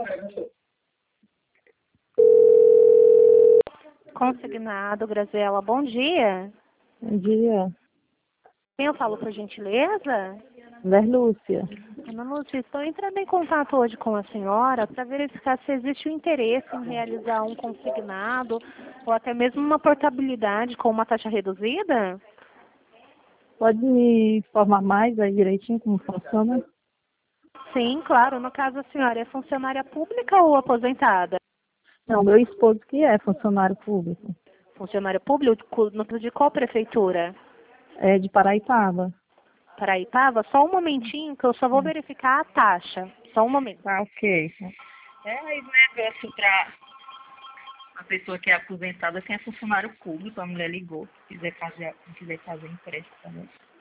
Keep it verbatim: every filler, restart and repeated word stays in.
Consignado, Graziela, bom dia. Bom dia. Quem eu falo, por gentileza? Lúcia. Ana Lúcia, estou entrando em contato hoje com a senhora para verificar se existe o interesse em realizar um consignado ou até mesmo uma portabilidade com uma taxa reduzida? Pode me informar mais aí direitinho como funciona? Sim, claro. No caso, a senhora é funcionária pública ou aposentada? Não, meu esposo que é funcionário público. Funcionário público no de qual prefeitura? É de Paraitaba. Paraipaba? Só um momentinho que eu só vou verificar a taxa. Só um momento. Ah, ok. É aí o negócio para a pessoa que é aposentada, quem é funcionário público, a mulher ligou, quiser fazer, quiser fazer empréstimo também.